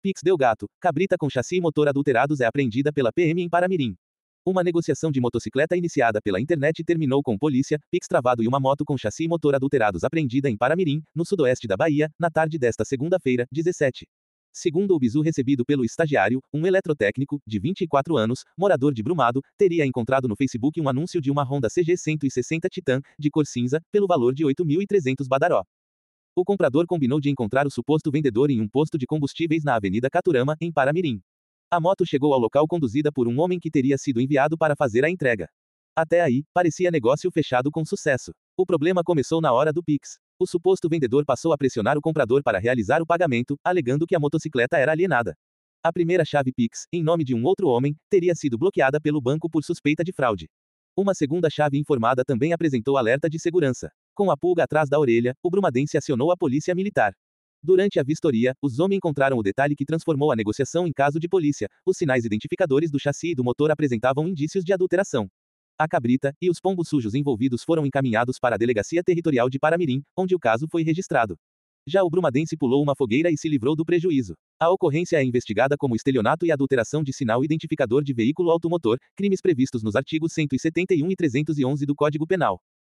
Pix deu gato. Cabrita com chassi e motor adulterados é apreendida pela PM em Paramirim. Uma negociação de motocicleta iniciada pela internet terminou com polícia, Pix travado e uma moto com chassi e motor adulterados apreendida em Paramirim, no sudoeste da Bahia, na tarde desta segunda-feira, 17. Segundo o bizu recebido pelo estagiário, um eletrotécnico, de 24 anos, morador de Brumado, teria encontrado no Facebook um anúncio de uma Honda CG 160 Titan, de cor cinza, pelo valor de 8.300 badaró. O comprador combinou de encontrar o suposto vendedor em um posto de combustíveis na Avenida Caturama, em Paramirim. A moto chegou ao local conduzida por um homem que teria sido enviado para fazer a entrega. Até aí, parecia negócio fechado com sucesso. O problema começou na hora do Pix. O suposto vendedor passou a pressionar o comprador para realizar o pagamento, alegando que a motocicleta era alienada. A primeira chave Pix, em nome de um outro homem, teria sido bloqueada pelo banco por suspeita de fraude. Uma segunda chave informada também apresentou alerta de segurança. Com a pulga atrás da orelha, o brumadense acionou a polícia militar. Durante a vistoria, os homens encontraram o detalhe que transformou a negociação em caso de polícia. Os sinais identificadores do chassi e do motor apresentavam indícios de adulteração. A cabrita e os pombos sujos envolvidos foram encaminhados para a Delegacia Territorial de Paramirim, onde o caso foi registrado. Já o brumadense pulou uma fogueira e se livrou do prejuízo. A ocorrência é investigada como estelionato e adulteração de sinal identificador de veículo automotor, crimes previstos nos artigos 171 e 311 do Código Penal.